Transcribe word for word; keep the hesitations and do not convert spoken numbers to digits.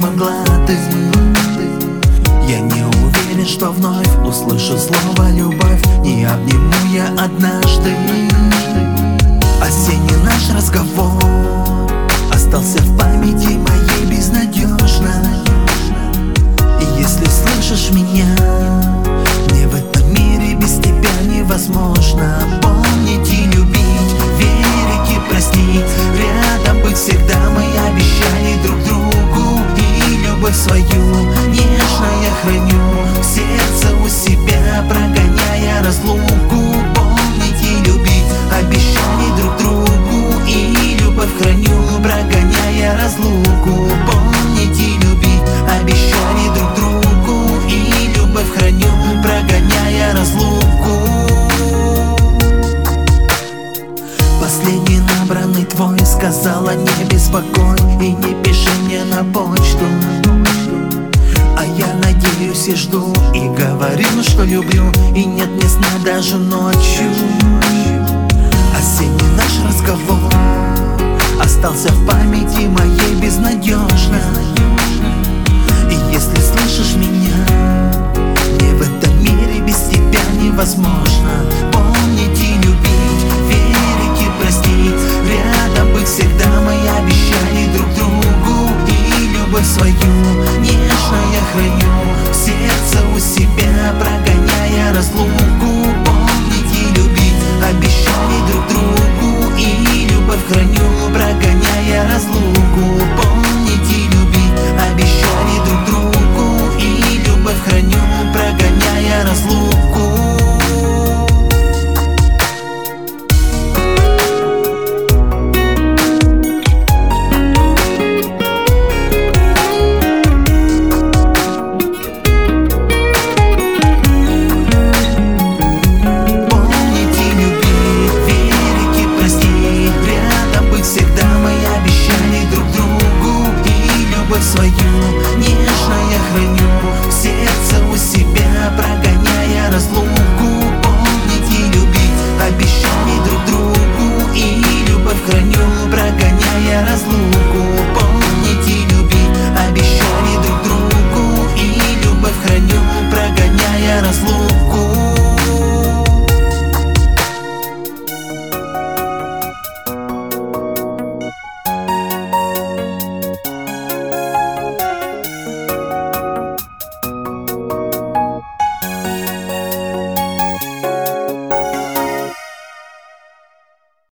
смогла ты. Я не уверен, что вновь услышу слово любовь. Не обниму я однажды. Осенний наш разговор остался в памяти моей безнадежно. И если слышишь меня, мне в этом мире без тебя невозможно. Помнить и любить, верить и простить, рядом быть всегда мы обещали друг другу. И любовь свою нежно я храню в сердце у себя, прогоняя разлуку. Помнить и любить обещали друг другу. И любовь храню, прогоняя разлуку. Помнить и любить обещали друг другу. И любовь храню, прогоняя разлуку. Последний набранный твой сказала: не беспокой и не пиши мне на почту. А я надеюсь и жду, и говорю, что люблю, и нет мне сна даже ночью. Осенний наш разговор остался в памяти моей безнадежно. И если слышишь меня, мне в этом мире без тебя невозможно.